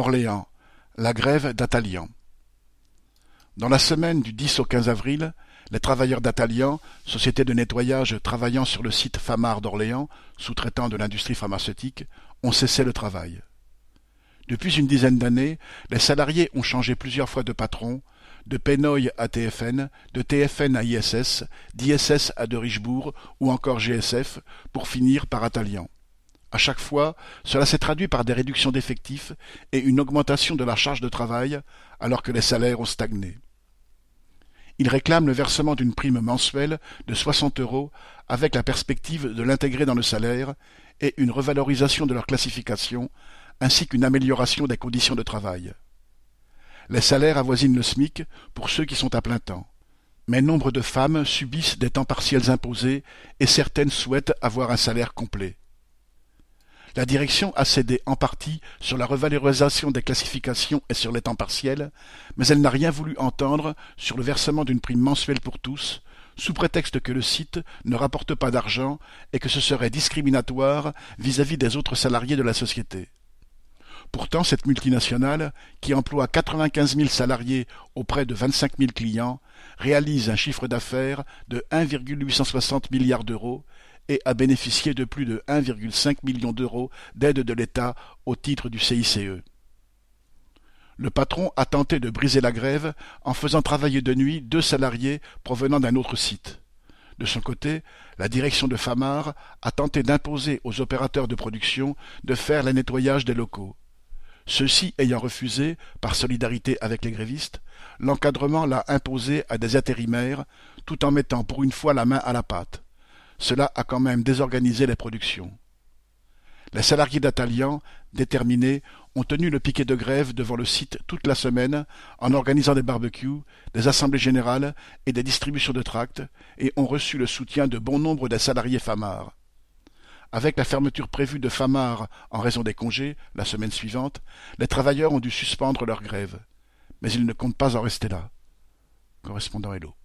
Orléans, la grève d'Atalian. Dans la semaine du 10 au 15 avril, les travailleurs d'Atalian, société de nettoyage travaillant sur le site Famar d'Orléans, sous-traitant de l'industrie pharmaceutique, ont cessé le travail. Depuis une dizaine d'années, les salariés ont changé plusieurs fois de patron, de Penoy à TFN, de TFN à ISS, d'ISS à de Richebourg ou encore GSF, pour finir par Atalian. À chaque fois, cela s'est traduit par des réductions d'effectifs et une augmentation de la charge de travail, alors que les salaires ont stagné. Ils réclament le versement d'une prime mensuelle de 60 € avec la perspective de l'intégrer dans le salaire et une revalorisation de leur classification, ainsi qu'une amélioration des conditions de travail. Les salaires avoisinent le SMIC pour ceux qui sont à plein temps. Mais nombre de femmes subissent des temps partiels imposés et certaines souhaitent avoir un salaire complet. La direction a cédé en partie sur la revalorisation des classifications et sur les temps partiels, mais elle n'a rien voulu entendre sur le versement d'une prime mensuelle pour tous, sous prétexte que le site ne rapporte pas d'argent et que ce serait discriminatoire vis-à-vis des autres salariés de la société. Pourtant, cette multinationale, qui emploie 95 000 salariés auprès de 25 000 clients, réalise un chiffre d'affaires de 1,860 milliards d'euros et a bénéficié de plus de 1,5 million d'euros d'aide de l'État au titre du CICE. Le patron a tenté de briser la grève en faisant travailler de nuit 2 salariés provenant d'un autre site. De son côté, la direction de Famar a tenté d'imposer aux opérateurs de production de faire le nettoyage des locaux. Ceux-ci ayant refusé, par solidarité avec les grévistes, l'encadrement l'a imposé à des intérimaires, tout en mettant pour une fois la main à la pâte. Cela a quand même désorganisé les productions. Les salariés d'Atalian, déterminés, ont tenu le piquet de grève devant le site toute la semaine en organisant des barbecues, des assemblées générales et des distributions de tracts et ont reçu le soutien de bon nombre des salariés Famar. Avec la fermeture prévue de Famar en raison des congés, la semaine suivante, les travailleurs ont dû suspendre leur grève. Mais ils ne comptent pas en rester là. Correspondant Hello.